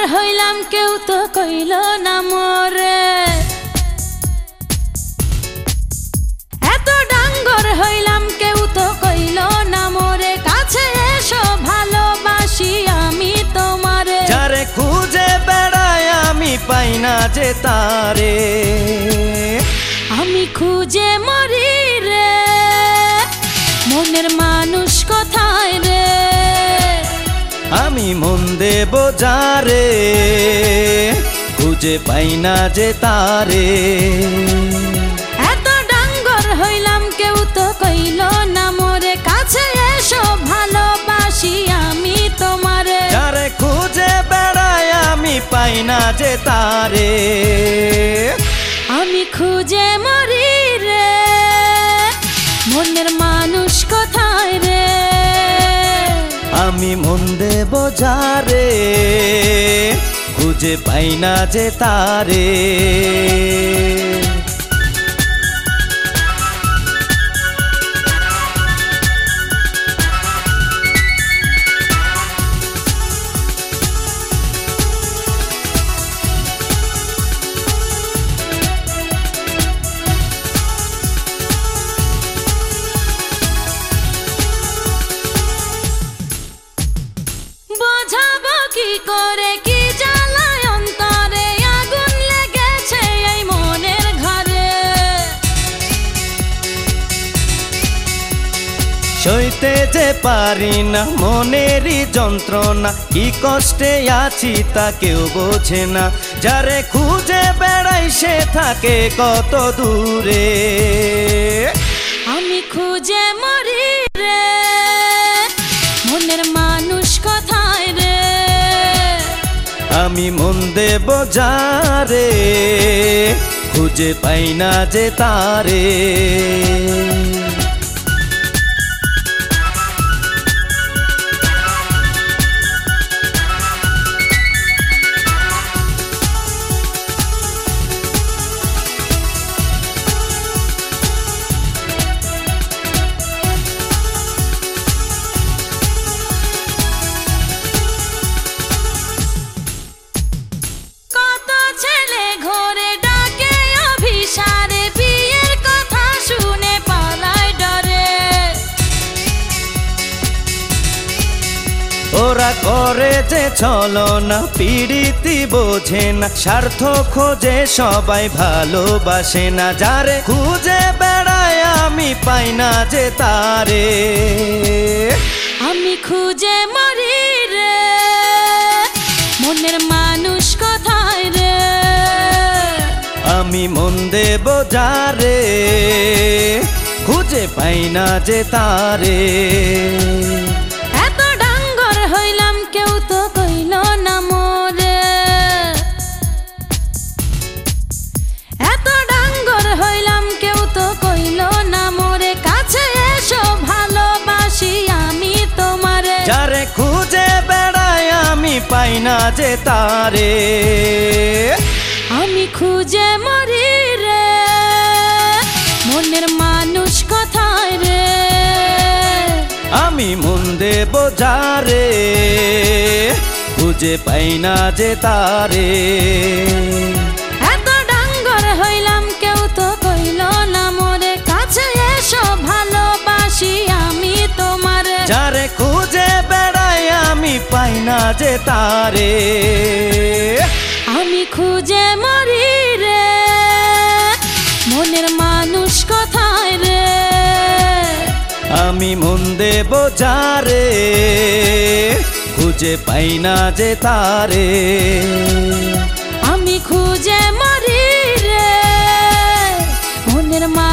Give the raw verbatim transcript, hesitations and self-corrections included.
হইলাম কেউ তো কইল না মোরে, এত ডাঙ্গর হইলাম কেউ তো কইল না মোরে, কাছে এসো ভালোবাসি আমি তোমারে। যারে খুঁজে বেড়াই আমি পাই না যে তারে, আমি খুঁজে মরি রে মনের মানুষ কোথায় রে, আমি মন দেব যারে খুঁজে পাই না যে তারে। এত ডাঙ্গর হইলাম কেউ তো কইল না মোরে, কাছে এসো ভালোবাসি আমি তোমারে। যারে খুঁজে বেড়াই আমি পাই না যে তারে, আমি খুঁজে মরি রে মনের মানুষ কোথায় রে, আমি মন দেব যারে খুঁজে পাই না যে তারে। বোঝাবো কি করে কি জ্বালায় অন্তরে, আগুন লেগেছে এই মনের ঘরে। সইতে যে পারি না মনেরই যন্ত্রণা, কি কষ্টে আছি তা কেউ বোঝে না। যারে খুঁজে বেড়াই সে থাকে কত দূরে, আমি খুঁজে মরি রে মনের মানুষ কোথায় রে, আমি মন দেব যারে খুঁজে পাই না যে তারে। কত ছেলে ঘরে ডাকে অভিসারে, বিয়ের কথা শুনে পালায় ডরে। ওরা করে যে ছলনা পীড়িতি বোঝে না, স্বার্থ খোঁজে সবাই ভালোবাসে না। যারে খুঁজে বেড়ায় আমি পাই না যে তারে, আমি খুঁজে মরি রে মনের মানুষ কোথায় রে, আমি মন দেব যারে খুঁজে পাই না যে তারে। এত ডাঙ্গর হইলাম কেউ তো কইল না মোরে, এত ডাঙ্গর হইলাম কেউ তো কইল না মোরে, কাছে এসো ভালোবাসি আমি তোমারে। যারে খুঁজে বেড়াই আমি পাই না যে তারে, আমি খুঁজে মরি রে মনের মানুষ কোথায় রে, আমি মন দেব যারে খুঁজে পাই না যে তারে। এত ডাঙ্গর হইলাম কেউ তো কইল না মোরে, কাছে এসো ভালোবাসি আমি তোমারে। যারে খুঁজে বেড়াই আমি পাই না যে তারে, আমি খুঁজে মরি রে মনের মানুষ কোথায় রে, আমি মন দেব যারে খুঁজে পাই না যে তারে। আমি খুঁজে মরি রে মনের